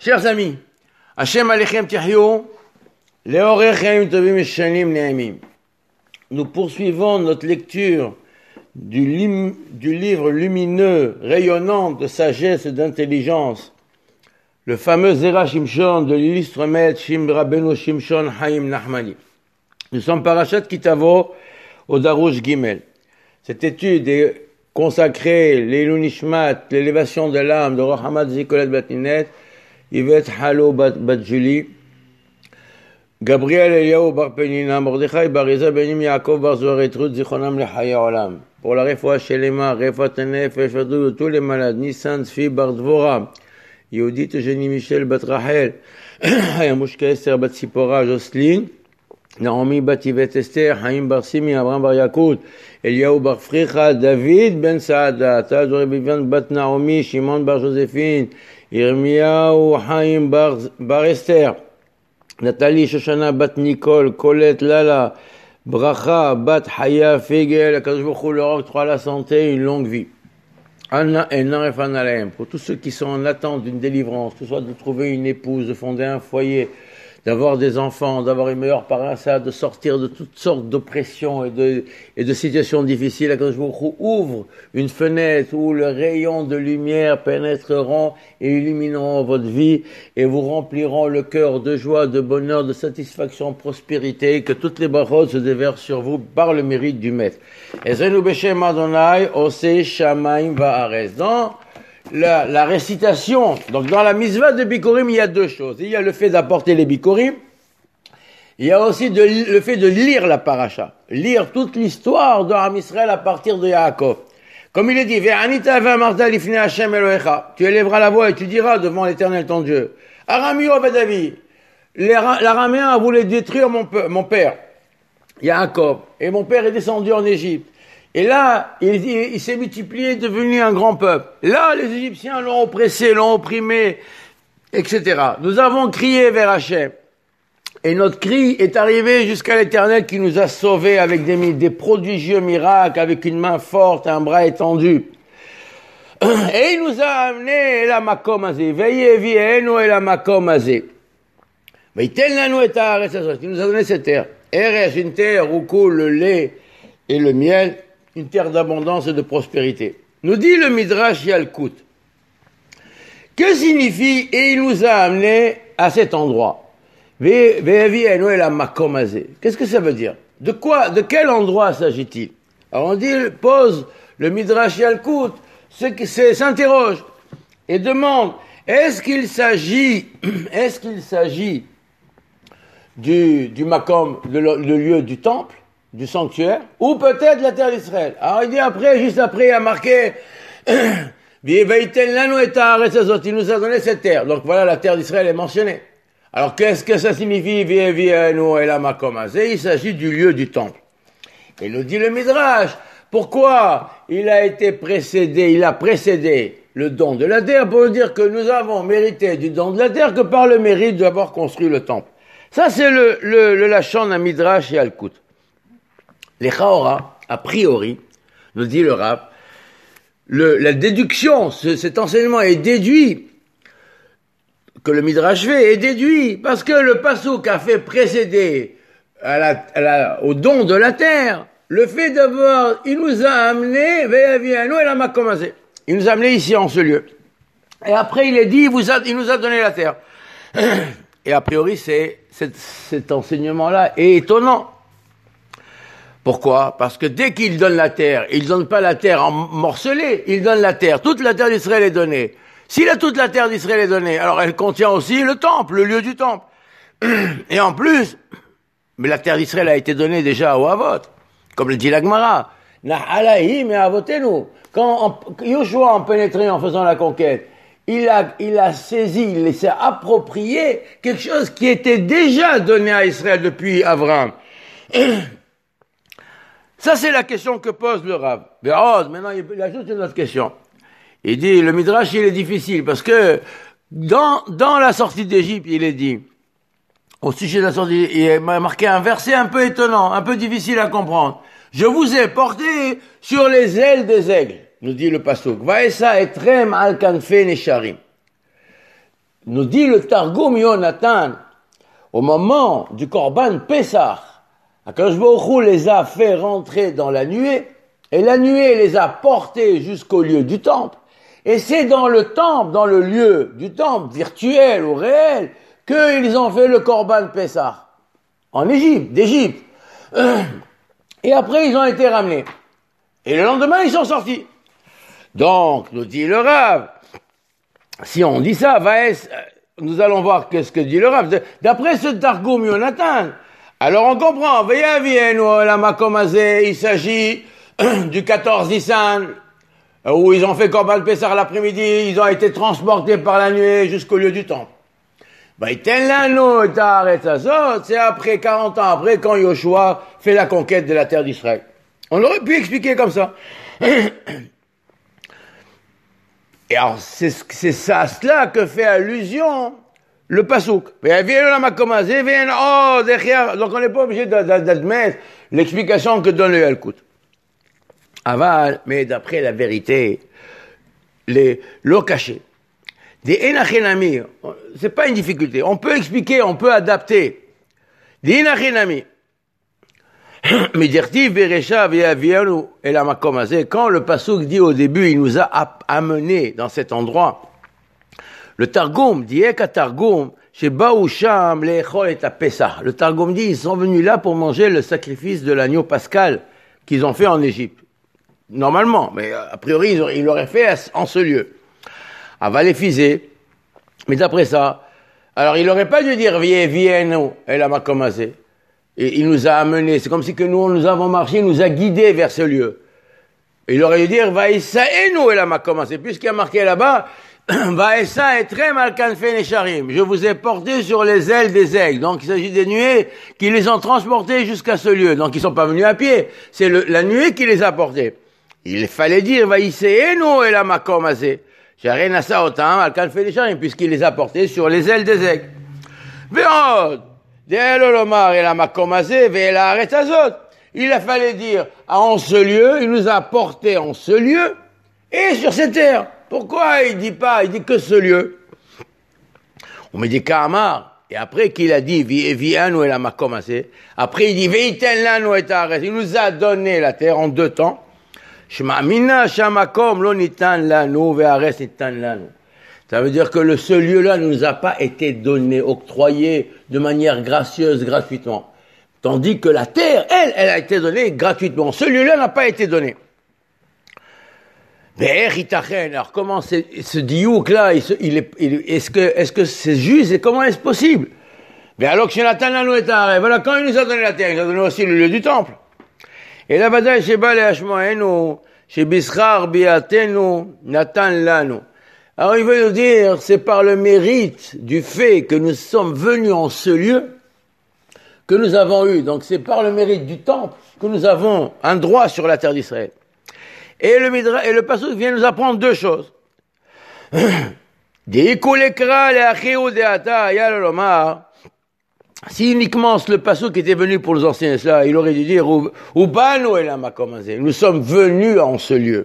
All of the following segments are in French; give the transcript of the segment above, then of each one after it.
Chers amis, Hashem Alechem Tihyou, Leorechem Tovim Eshanim Ne'emim. Nous poursuivons notre lecture du livre lumineux, rayonnant de sagesse et d'intelligence, le fameux Zera Shimshon de l'illustre maître Rabbeinu Shimshon Haim Nachmani. Nous sommes parachat Kitavo au Darush Gimel. Cette étude est consacrée l'Ilou Nishmat, l'élévation de l'âme de Rohamad Zikolet Batninet, Yvette Halo Bat Julie, Gabriel Eliyahu Bar Penina, Mordechai Bariza Benim Yaakov Bar Zoretrut Zichonam Lechaya Olam. Pour la Refoua Shelema, Refat Nefesh, tous les malades, Nissan Tzfi Bar Dvora, Yehudit Eugénie Michel Bat Rachel, Hayamushka Esther Bat Sipora Jocelyne, Naomi Bat Yvette Esther, Haim Bar Simi, Abraham Bar Yakout, Eliyahu Bar Fricha, David Ben Saada, Tadore Bivan Bat Naomi, Shimon Bar Joséphine, Yirmiyahu Haim Bar Esther, Nathalie Shoshana Bat Nicole, Colette Lala, Bracha Bat Haya Fegel, Akadosh Baruch Hu leur octroie la santé, une longue vie. Anna et Narefan Alaim, pour tous ceux qui sont en attente d'une délivrance, que ce soit de trouver une épouse, de fonder un foyer, d'avoir des enfants, d'avoir une meilleure parassa, de sortir de toutes sortes d'oppressions et de situations difficiles. Akadosh Baruch Hu ouvre une fenêtre où le rayon de lumière pénétreront et illumineront votre vie et vous rempliront le cœur de joie, de bonheur, de satisfaction, prospérité, que toutes les brachot se déversent sur vous par le mérite du Maître. Ezenu Beshem Adonai Ose Shamaim Va'aretz. Dans la récitation, donc dans la misva de Bikurim, il y a deux choses. Il y a le fait d'apporter les Bikurim, il y a aussi le fait de lire la paracha, lire toute l'histoire de Am Israël à partir de Yaakov. Comme il est dit, Ve'anita ve'amarta lifnei Hashem Elohecha, tu élèveras la voix et tu diras devant l'Éternel ton Dieu, Aramio Abadavi, l'Araméen voulait détruire mon père, Yaakov, et mon père est descendu en Égypte. Et là, il s'est multiplié, devenu un grand peuple. Là, les Égyptiens l'ont oppressé, l'ont opprimé, etc. Nous avons crié vers Hachem. Et notre cri est arrivé jusqu'à l'Éternel qui nous a sauvés avec des prodigieux miracles, avec une main forte, un bras étendu. Et il nous a amenés la makom azé. Veillez, vienu et la makom azé. Veillez, nanu et haaretz azot. Il nous a donné cette terre. Eretz, une terre où coule le lait et le miel. Une terre d'abondance et de prospérité. Nous dit le Midrash Yalkut. Que signifie et il nous a amenés à cet endroit? Qu'est-ce que ça veut dire? De quel endroit s'agit-il? Alors on dit, pose le Midrash Yalkut, s'interroge et demande, est-ce qu'il s'agit du Makom, le lieu du temple, du sanctuaire, ou peut-être la terre d'Israël. Alors il dit juste après, il a marqué, il nous a donné cette terre. Donc voilà, la terre d'Israël est mentionnée. Alors qu'est-ce que ça signifie, il s'agit du lieu du temple. Et nous dit le Midrash, pourquoi il a précédé le don de la terre pour dire que nous avons mérité du don de la terre que par le mérite d'avoir construit le temple. Ça c'est le lachon à Midrash et Alkut. Les Chaora, a priori, nous dit le Rav, la déduction, cet enseignement est déduit, que le Midrash fait, est déduit, parce que le Passouk a fait précéder au don de la terre, le fait il nous a amené, il nous a amené ici en ce lieu. Et après il est dit, il nous a donné la terre. Et a priori, cet enseignement-là est étonnant. Pourquoi? Parce que dès qu'il donne la terre, il donne pas la terre en morcelée, il donne la terre. Toute la terre d'Israël est donnée. Si toute la terre d'Israël est donnée, alors elle contient aussi le temple, le lieu du temple. Et en plus, mais la terre d'Israël a été donnée déjà au Havot, comme le dit la Gemara. Na'alaïm et avotenu. Quand Yoshua en pénétré en faisant la conquête, il a saisi, il s'est approprié quelque chose qui était déjà donné à Israël depuis Abraham. Ça, c'est la question que pose le Rav. Maintenant, il ajoute une autre question. Il dit, le Midrash, il est difficile, parce que dans la sortie d'Égypte, il est dit, au sujet de la sortie, il est marqué un verset un peu étonnant, un peu difficile à comprendre. Je vous ai porté sur les ailes des aigles, nous dit le Pasuk. Vaesa etrem al kanfe nesharim. nous dit le Targum Yonatan, au moment du Korban Pessah, Akadosh Baruch Hu les a fait rentrer dans la nuée, et la nuée les a portés jusqu'au lieu du temple. Et c'est dans le temple, dans le lieu du temple, virtuel ou réel, qu'ils ont fait le Korban Pessah. En Égypte, d'Égypte. Et après, ils ont été ramenés. Et le lendemain, ils sont sortis. Donc, nous dit le Rav, si on dit ça, nous allons voir qu'est-ce que dit le Rav. D'après ce Targum Yonatan, alors on comprend, il s'agit du 14 Nissan, où ils ont fait Korban Pessah l'après-midi, ils ont été transportés par la nuée jusqu'au lieu du temple. C'est après 40 ans après, quand Yoshua fait la conquête de la terre d'Israël. On aurait pu expliquer comme ça. Et alors, c'est ça, à cela que fait allusion le pasouk. Donc on n'est pas obligé d'admettre l'explication que donne le Yalkut. Aval, mais d'après la vérité, l'eau cachée. Des enachinami, c'est pas une difficulté. On peut expliquer, on peut adapter. Des enachinami. Mais dirtiv beresha ve'avianu el hamakom hazeh, quand le pasuk dit au début, il nous a amené dans cet endroit. Le Targum dit Eka Targum shebaou sham leechol et Pesach. Le Targum dit ils sont venus là pour manger le sacrifice de l'agneau pascal qu'ils ont fait en Égypte. Normalement, mais a priori ils l'auraient fait en ce lieu. Avalefizé. Mais d'après ça, alors il n'aurait pas dû dire vienu el hamakom hazeh. Et il nous a amenés, c'est comme si que nous avons marché, il nous a guidés vers ce lieu. Et il aurait dû dire, Vaïsaenu el hamakom hazeh, puisqu'il y a marqué là-bas, Vaïsa etrem al kanfei nesharim, je vous ai portés sur les ailes des aigles. Donc il s'agit des nuées qui les ont transportés jusqu'à ce lieu. Donc ils ne sont pas venus à pied, c'est la nuée qui les a portés. Il fallait dire, Vaïsaenu el hamakom hazeh, j'arrête nasa otam al kanfei nesharim, puisqu'il les a portés sur les ailes des aigles. Ve'od, il a fallu dire en ce lieu, il nous a portés en ce lieu et sur cette terre. Pourquoi il dit pas, il dit que ce lieu? On me dit Kamar, et après qu'il a dit Vianu el hamakom hazeh, après il dit Veiten lanu et haaretz, il nous a donné la terre en deux temps. Shma'amina shamakom lo nitan lanu ve'haaretz nitan lanu. Ça veut dire que ce lieu-là ne nous a pas été donné, octroyé de manière gracieuse, gratuitement. Tandis que la terre, elle a été donnée gratuitement. Ce lieu-là n'a pas été donné. Alors comment ce diouk-là, est-ce que c'est juste et comment est-ce possible? Alors voilà, quand il nous a donné la terre, il nous a donné aussi le lieu du temple. Et là, Vadaï, Sheba le'ashmo'enu, Shebischar bi'atenu, Natan lanu. Alors il veut nous dire, c'est par le mérite du fait que nous sommes venus en ce lieu que nous avons eu. Donc c'est par le mérite du temple que nous avons un droit sur la terre d'Israël. Et le pasuk vient nous apprendre deux choses. Si uniquement le pasuk était venu pour nous enseigner cela, il aurait dû dire Ubanu el hamakom hazeh, nous sommes venus en ce lieu.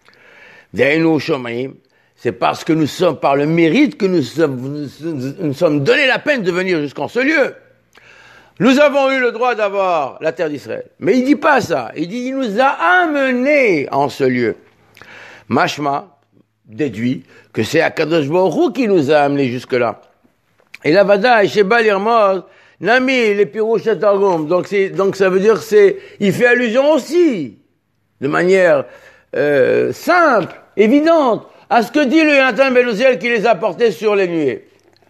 C'est parce que nous sommes, par le mérite que nous sommes donné la peine de venir jusqu'en ce lieu. Nous avons eu le droit d'avoir la terre d'Israël. Mais il dit pas ça. Il dit, il nous a amenés en ce lieu. Mashma déduit que c'est Akadosh Baruch Hu qui nous a amenés jusque-là. Et la Vada, Sheba l'Irmoz, Nami, les Pirouch Targum. Donc ça veut dire il fait allusion aussi, de manière simple, évidente, à ce que dit le Yonatan ben Uziel qui les a portés sur les nuées.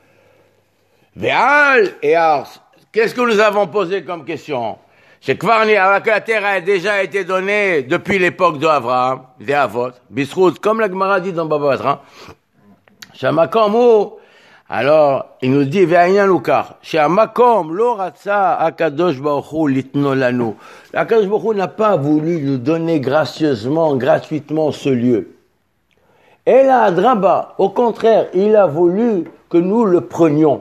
Ve'al et Ars. Qu'est-ce que nous avons posé comme question? C'est que la terre a déjà été donnée depuis l'époque d'Abraham, des Avot, Bisrout, comme la Gemara dit dans Baba Batra. Shamakom, alors, il nous dit, Ve'ayan Lukar, Shamakom, lo ratsa Akadosh Baruch Hu litno lanu. Akadosh Baruch Hu n'a pas voulu nous donner gracieusement, gratuitement ce lieu. Et là, Draba, au contraire, il a voulu que nous le prenions.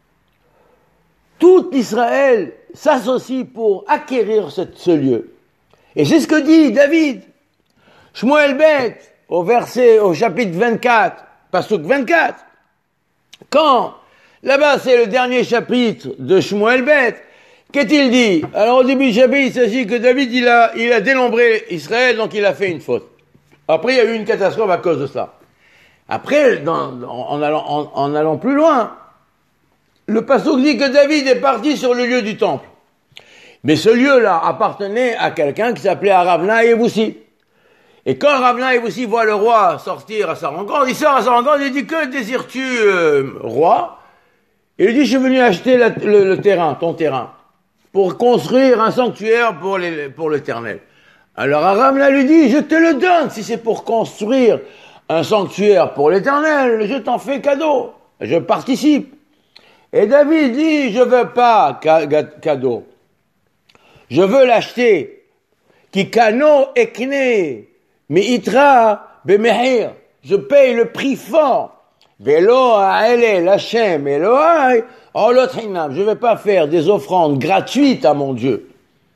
Tout Israël s'associe pour acquérir ce lieu. Et c'est ce que dit David. Shmuel Bet, au chapitre 24, pasuk 24. Quand, là-bas c'est le dernier chapitre de Shmuel Bet, qu'est-il dit? Alors au début du chapitre, il s'agit que David, il a dénombré Israël, donc il a fait une faute. Après, il y a eu une catastrophe à cause de ça. Après, en allant plus loin, le passouk dit que David est parti sur le lieu du temple. Mais ce lieu-là appartenait à quelqu'un qui s'appelait Aravna Yevoussi. Et quand Ravna Yevoussi voit le roi sortir à sa rencontre, il sort à sa rencontre, il dit, que désires-tu, roi? Il lui dit, je suis venu acheter le terrain, ton terrain, pour construire un sanctuaire pour l'Éternel. Alors Ravna lui dit, je te le donne, si c'est pour construire un sanctuaire pour l'Éternel, je t'en fais cadeau, je participe. Et David dit, je veux pas cadeau, je veux l'acheter, qui kano ekne, mais itra bemehir, je paye le prix fort. Velo ha'ele l'Hachem Elohai, olot chinam, je vais pas faire des offrandes gratuites à mon Dieu.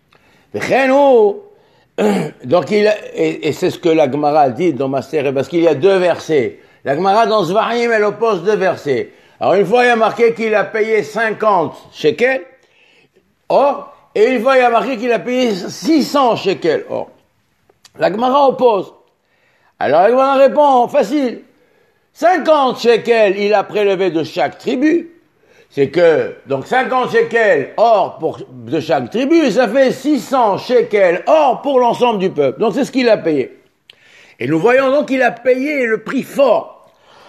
Donc et c'est ce que la Gemara dit dans Master, parce qu'il y a deux versets. La Gemara dans Zvarim, elle oppose deux versets. Alors une fois il y a marqué qu'il a payé 50 shekels, or, et une fois il y a marqué qu'il a payé 600 shekels, or. La Gemara oppose. Alors la Gemara répond, facile. 50 shekels, il a prélevé de chaque tribu. C'est que, donc 50 shekels or de chaque tribu, ça fait 600 shekels or pour l'ensemble du peuple. Donc c'est ce qu'il a payé. Et nous voyons donc qu'il a payé le prix fort.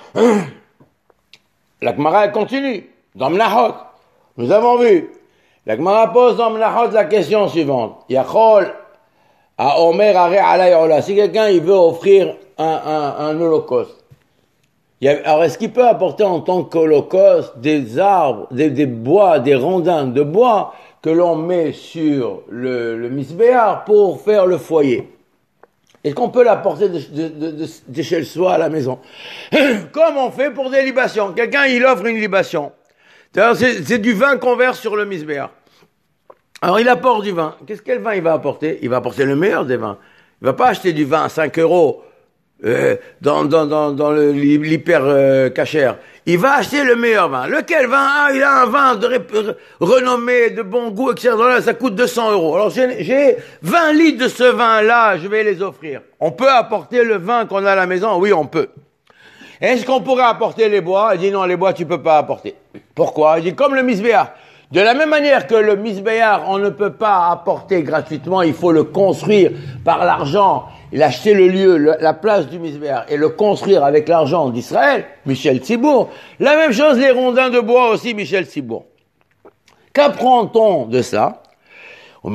La Gemara continue. Dans Menachot, nous avons vu. La Gemara pose dans Menachot la question suivante. Yachol à Omer Are Alay Ola. Si quelqu'un il veut offrir un holocauste, alors est-ce qu'il peut apporter en tant qu'holocauste des arbres, des bois, des rondins de bois que l'on met sur le misbéar pour faire le foyer? Est-ce qu'on peut l'apporter de chez soi à la maison? Comme on fait pour des libations. Quelqu'un il offre une libation. C'est du vin qu'on verse sur le misbéar. Alors il apporte du vin. Quel vin il va apporter? Il va apporter le meilleur des vins. Il va pas acheter du vin à 5 euros dans l'hyper cachère. Il va acheter le meilleur vin. Lequel vin? Ah, il a un vin de renommé, de bon goût, etc. Là, ça coûte 200 euros. Alors j'ai 20 litres de ce vin-là, je vais les offrir. On peut apporter le vin qu'on a à la maison? Oui, on peut. Est-ce qu'on pourrait apporter les bois? Il dit non, les bois tu peux pas apporter. Pourquoi? Il dit comme le misbéar. De la même manière que le misbéar, on ne peut pas apporter gratuitement, il faut le construire par l'argent, il acheter le lieu, la place du misbéar, et le construire avec l'argent d'Israël, Michel Tzibour. La même chose, les rondins de bois aussi, Michel Tzibour. Qu'apprend-on de ça? On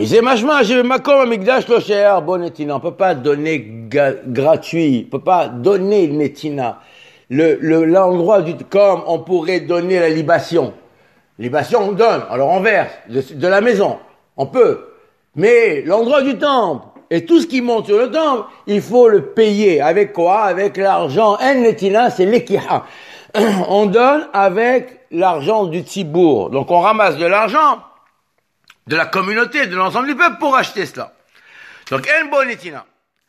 ne peut pas donner gratuit, on peut pas donner le netina. L'endroit comme on pourrait donner la libation. Libation, on donne, alors on verse, de la maison, on peut. Mais l'endroit du temple, et tout ce qui monte sur le temple, il faut le payer. Avec quoi? Avec l'argent. En netina, c'est l'ekiha. On donne avec l'argent du tzibour. Donc on ramasse de l'argent de la communauté, de l'ensemble du peuple pour acheter cela. Donc en bon netina.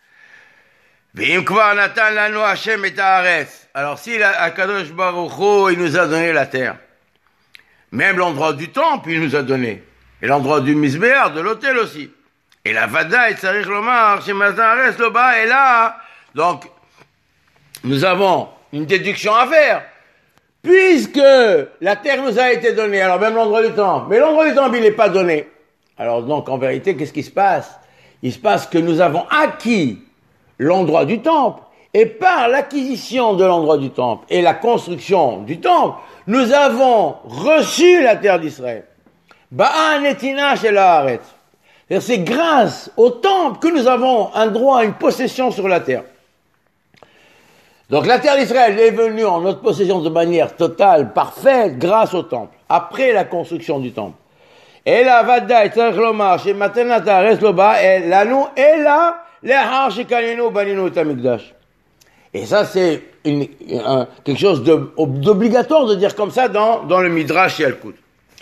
Alors si Akadosh Baruch Hu, il nous a donné la terre, même l'endroit du temple, il nous a donné. Et l'endroit du misbéar, de l'autel aussi. Et la vada et tsarich lomar, chez Mazares Loba est là. Donc, nous avons une déduction à faire. Puisque la terre nous a été donnée, alors même l'endroit du temple. Mais l'endroit du temple, il n'est pas donné. Alors donc, en vérité, qu'est-ce qui se passe? Il se passe que nous avons acquis l'endroit du temple. Et par l'acquisition de l'endroit du temple et la construction du temple, nous avons reçu la terre d'Israël. Ba'an etina shel haaretz. C'est grâce au temple que nous avons un droit, une possession sur la terre. Donc la terre d'Israël est venue en notre possession de manière totale, parfaite, grâce au temple, après la construction du temple. Et la vada et tzarich lomar chez matanat haaretz loba et lanu et là lehar shekanenu baninu et hamikdash. Et ça, c'est quelque chose d'obligatoire de dire comme ça dans le Midrash Yalkut.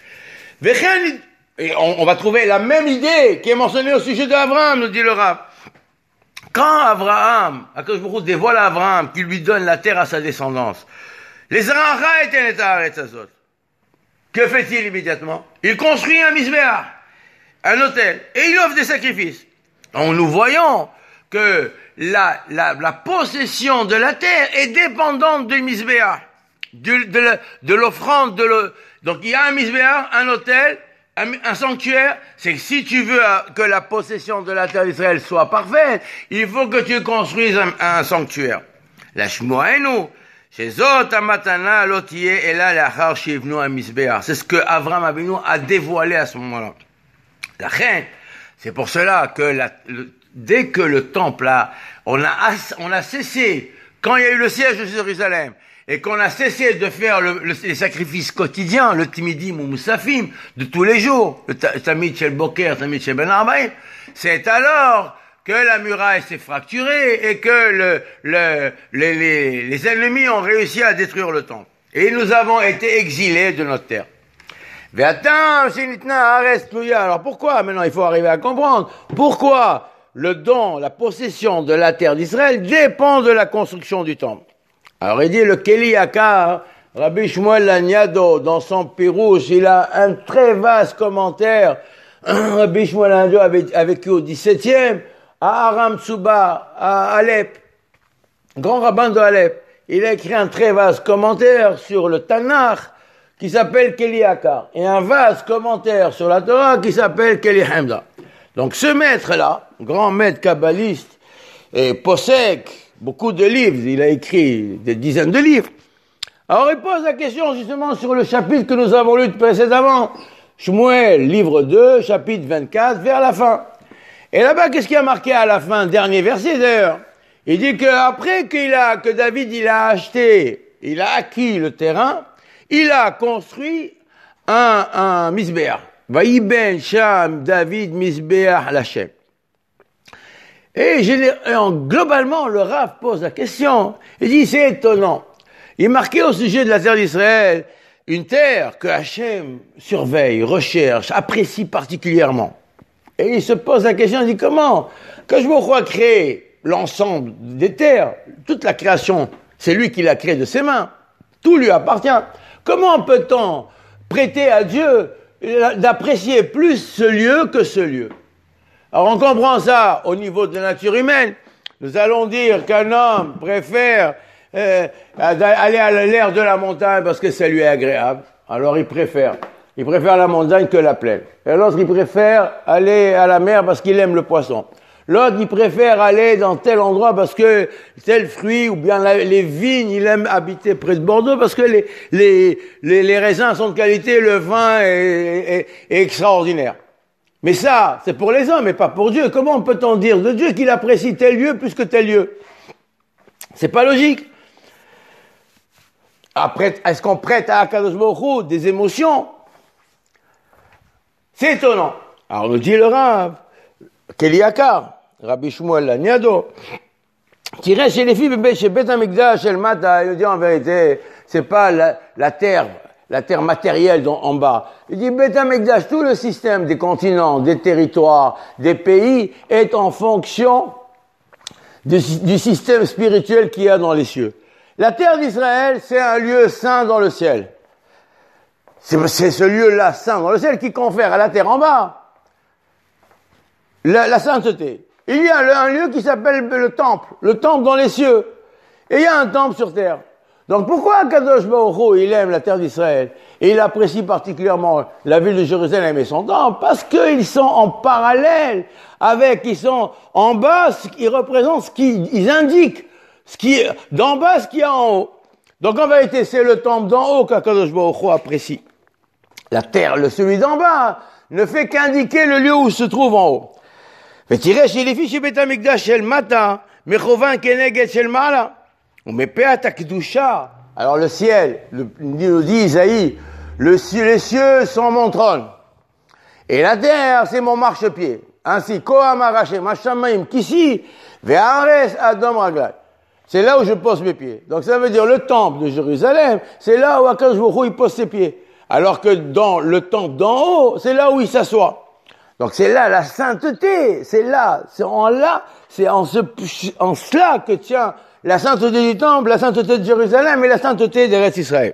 Et on va trouver la même idée qui est mentionnée au sujet d'Abraham, nous dit le Rav. Quand Abraham, Akadosh Baruch Hu dévoile à Abraham, qu'il lui donne la terre à sa descendance, Les Arancha étaient les Haaretz Azot. Que fait-il immédiatement? Il construit un misbéach, un autel, et il offre des sacrifices. En nous voyons que la possession de la terre est dépendante du misbéach, de l'offrande, donc il y a un misbéach, un autel, un sanctuaire. C'est que si tu veux que la possession de la terre d'Israël soit parfaite, il faut que tu construises un sanctuaire. La Shmoaenu, chez Zot Amatana Lotiye et là l'achar shivnu un misbéach. C'est ce que Avraham Avinu a dévoilé à ce moment-là. La reine, c'est pour cela que dès que le temple on a cessé, quand il y a eu le siège de Jérusalem, et qu'on a cessé de faire les sacrifices quotidiens, le timidim ou moussafim, de tous les jours, le tamid shel boker, tamid shel ben arbaïm, c'est alors que la muraille s'est fracturée et que les ennemis ont réussi à détruire le temple. Et nous avons été exilés de notre terre. Alors pourquoi? Maintenant, il faut arriver à comprendre. Pourquoi le don, la possession de la terre d'Israël dépend de la construction du temple? Alors il dit le Keli Yakar, Rabbi Shmuel Laniado, dans son Pirouche, il a un très vaste commentaire. Rabbi Shmuel Laniado a vécu au XVIIe, à Aram Tsuba, à Alep, grand rabbin de Alep. Il a écrit un très vaste commentaire sur le Tanakh qui s'appelle Keli Yakar, et un vaste commentaire sur la Torah qui s'appelle Keli Hamda. Donc ce maître-là, grand maître kabbaliste, et possède beaucoup de livres, il a écrit des dizaines de livres. Alors il pose la question justement sur le chapitre que nous avons lu précédemment, Shmuel, livre 2, chapitre 24, vers la fin. Et là-bas, qu'est-ce qui a marqué à la fin, dernier verset d'ailleurs? Il dit qu'après que David il a acquis le terrain, il a construit un misbéach. Vaïben Sham David misbéach l'Hashem. Et globalement, le Rav pose la question. Il dit, c'est étonnant. Il est marqué au sujet de la terre d'Israël, une terre que Hachem surveille, recherche, apprécie particulièrement. Et il se pose la question, il dit, comment? Quand je me crois créer l'ensemble des terres, toute la création, c'est lui qui l'a créée de ses mains. Tout lui appartient. Comment peut-on prêter à Dieu d'apprécier plus ce lieu que ce lieu? Alors on comprend ça au niveau de la nature humaine. Nous allons dire qu'un homme préfère aller à l'air de la montagne parce que ça lui est agréable. Alors il préfère la montagne que la plaine. Et l'autre il préfère aller à la mer parce qu'il aime le poisson. L'autre il préfère aller dans tel endroit parce que tel fruit ou bien les vignes, il aime habiter près de Bordeaux parce que les raisins sont de qualité, le vin est extraordinaire. Mais ça, c'est pour les hommes et pas pour Dieu. Comment peut-on dire de Dieu qu'il apprécie tel lieu plus que tel lieu? C'est pas logique. Après, est-ce qu'on prête à Akadosh Baruch Hu des émotions? C'est étonnant. Alors nous dit le Rav, Keli Yakar, Rabbi Shmuel Laniado, qui reste chez les filles chez Bet Hamikdash, El Mata, il dit en vérité, c'est pas la terre matérielle en bas. Il dit, Bet Hamikdash, tout le système des continents, des territoires, des pays est en fonction du système spirituel qu'il y a dans les cieux. La terre d'Israël, c'est un lieu saint dans le ciel. C'est ce lieu-là saint dans le ciel qui confère à la terre en bas la sainteté. Il y a un lieu qui s'appelle le temple dans les cieux. Et il y a un temple sur terre. Donc pourquoi Kadosh Baruch Hu, il aime la terre d'Israël et il apprécie particulièrement la ville de Jérusalem et son temple? Parce qu'ils sont en parallèle ils sont en bas, ils représentent ils indiquent d'en bas ce qu'il y a en haut. Donc en vérité, c'est le temple d'en haut qu'Akadosh Baruch Hu apprécie. La terre, celui d'en bas, ne fait qu'indiquer le lieu où se trouve en haut. Mais tirez chez les filles chez Bet Hamikdash shel mata, mechovan keneged shel mala. Alors le ciel, nous dit Isaïe, les cieux sont mon trône. Et la terre, c'est mon marchepied. Ainsi, Koam Arachem, Hashamaim, Kisi, Ve'ares Adom Raglai. C'est là où je pose mes pieds. Donc ça veut dire le temple de Jérusalem, c'est là où Akadosh Baruch Hu il pose ses pieds. Alors que dans le temple d'en haut, c'est là où il s'assoit. Donc c'est là la sainteté, c'est en cela que tient la sainteté du temple, la sainteté de Jérusalem et la sainteté d'Eretz Israël.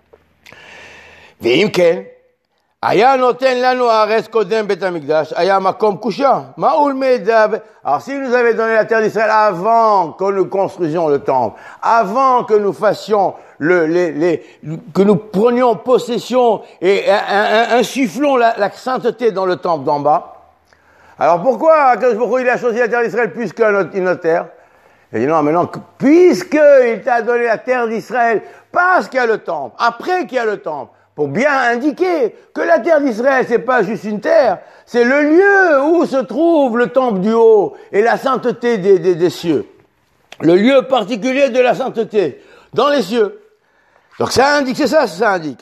ואם כן, היה נותן לנו הארץ קודם בית המקדש, היה מקום קושה. מה ולמידע? Alors s'il nous avait donné la terre d'Israël avant que nous construisions le temple, avant que nous fassions que nous prenions possession et insufflons la sainteté dans le temple d'en bas. Alors pourquoi il a choisi la terre d'Israël plus qu'une autre terre? Il dit non, mais non, puisqu'il t'a donné la terre d'Israël, parce qu'il y a le temple, après qu'il y a le temple, pour bien indiquer que la terre d'Israël, c'est pas juste une terre, c'est le lieu où se trouve le temple du haut et la sainteté des cieux. Le lieu particulier de la sainteté, dans les cieux. Donc ça indique, c'est ça indique.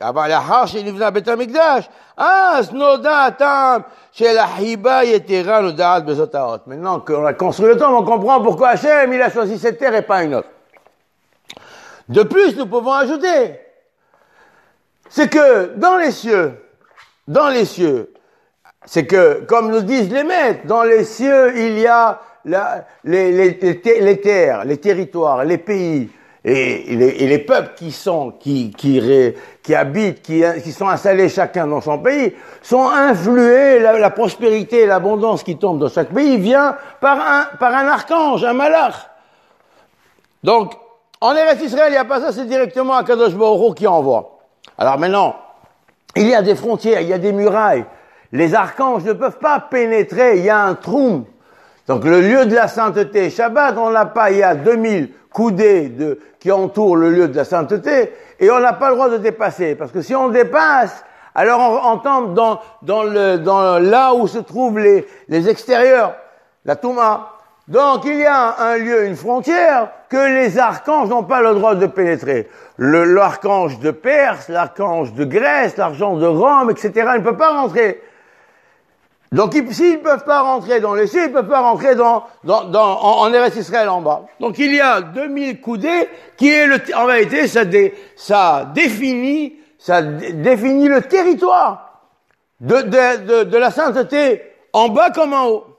Maintenant qu'on a construit le temple, on comprend pourquoi Hachem, il a choisi cette terre et pas une autre. De plus, nous pouvons ajouter, c'est que dans les cieux, c'est que, comme nous disent les maîtres, dans les cieux, il y a les terres, les territoires, les pays, et les peuples qui habitent, qui sont installés chacun dans son pays, sont influés, la prospérité et l'abondance qui tombe dans chaque pays vient par un archange, un malach. Donc, en Eretz Israël, il n'y a pas ça, c'est directement Akadosh Baruch Hu qui envoie. Alors maintenant, il y a des frontières, il y a des murailles. Les archanges ne peuvent pas pénétrer, il y a un troum. Donc le lieu de la sainteté, Shabbat, on n'a pas, il y a 2000 coudées qui entourent le lieu de la sainteté, et on n'a pas le droit de dépasser. Parce que si on dépasse, alors on tombe dans là où se trouvent les extérieurs, la Touma. Donc il y a un lieu, une frontière, que les archanges n'ont pas le droit de pénétrer. L'archange de Perse, l'archange de Grèce, l'archange de Rome, etc., ils ne peuvent pas rentrer. Donc s'ils ne peuvent pas rentrer dans les cieux, ils ne peuvent pas rentrer en Eretz Israël en bas. Donc il y a 2000 coudées qui est en réalité, ça définit le territoire de la sainteté en bas comme en haut.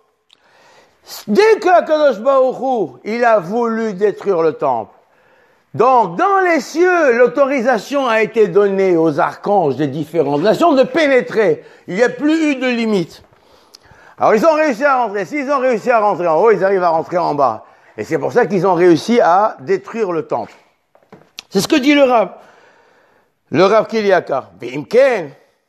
Dès que Kadosh Baruch Hu, il a voulu détruire le temple, donc dans les cieux, l'autorisation a été donnée aux archanges des différentes nations de pénétrer. Il n'y a plus eu de limite. Alors ils ont réussi à rentrer. S'ils ont réussi à rentrer en haut, ils arrivent à rentrer en bas. Et c'est pour ça qu'ils ont réussi à détruire le temple. C'est ce que dit le Rav. Le Rav Kiliaka. Vimken.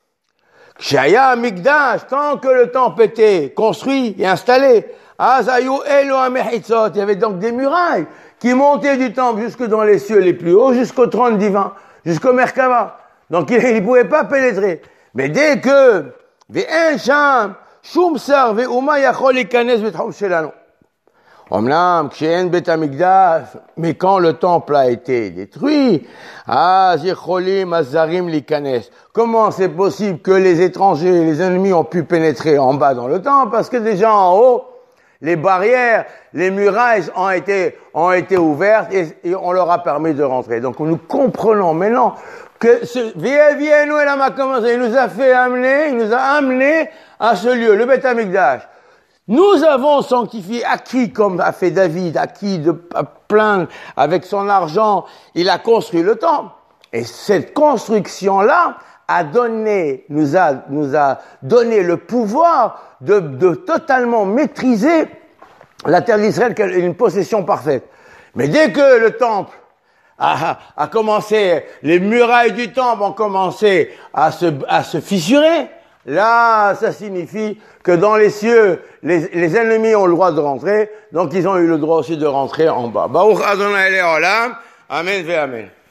Kshaya Mikdash, tant que le temple était construit et installé, Azayu Elo Amehitzot, il y avait donc des murailles qui montaient du temple jusque dans les cieux les plus hauts, jusqu'au trône divin, jusqu'au Merkava. Donc il ne pouvait pas pénétrer. Mais dès que Ve'en Sham, Shum Sar Ve'uma Yachol Ikanes Betchom Shelanu. Omlam, Kshen Bet Hamikdash, mais quand le temple a été détruit, Zicholim Azarim Likanes. Comment c'est possible que les étrangers, les ennemis ont pu pénétrer en bas dans le temple? Parce que déjà en haut, les barrières, les murailles ont été ouvertes et on leur a permis de rentrer. Donc nous comprenons maintenant que il nous a amené à ce lieu, le Bet Hamikdash. Nous avons sanctifié, acquis comme a fait David, acquis de plein avec son argent, il a construit le temple. Et cette construction-là nous a donné le pouvoir de totalement maîtriser la terre d'Israël, une possession parfaite. Mais dès que le temple a commencé, les murailles du temple ont commencé à se fissurer, là, ça signifie que dans les cieux, les ennemis ont le droit de rentrer, donc ils ont eu le droit aussi de rentrer en bas. Baruch Adonai Le'olam, Amen ve Amen.